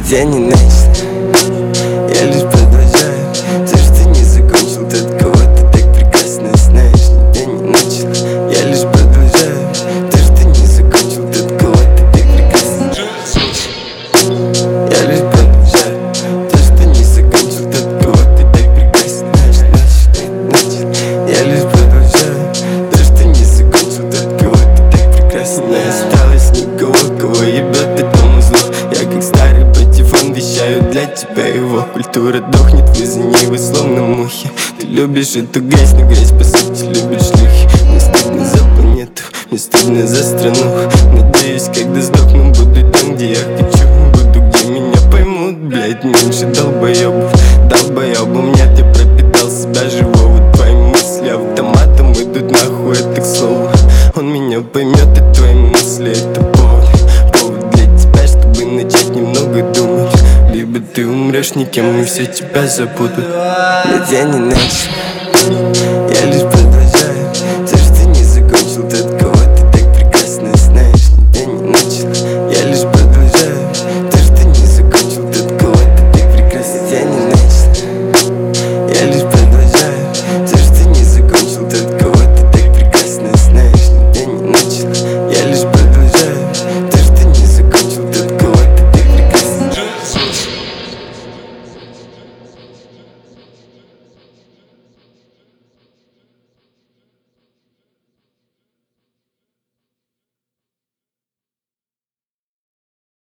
Ведь я не начал, я лишь продолжаю. То, что не закончил, тот, кого ты так прекрасно знаешь. Ведь я не начал, я лишь продолжаю. То, что не закончил, тот, кого ты так прекрасно знаешь. Я лишь продолжаю. То, что не закончил, тот, кого ты так прекрасно знаешь. Я лишь продолжаю. То, что не закончил, тот, кого ты так прекрасно знаешь. Осталось никого, кого ебет этому зло. Я как старый патефон вещаю для тебя его. Культура дохнет, вы за ней, вы словно мухи. Ты любишь эту грязь, но грязь по сути любишь шлюхи. Мне стыдно за планету, мне стыдно за страну. Надеюсь, когда сдохну, буду там, где я хочу. Буду, где меня поймут, блять, меньше долбоебов. Долбоебом нет, я пропитал себя живого. Твои мысли автоматом идут нахуй, это к слову. Он меня поймет, и твои мысли это повод для тебя, чтобы начать немного думать. Либо ты умрешь никем, и все тебя забудут. Ведь я не начал, я лишь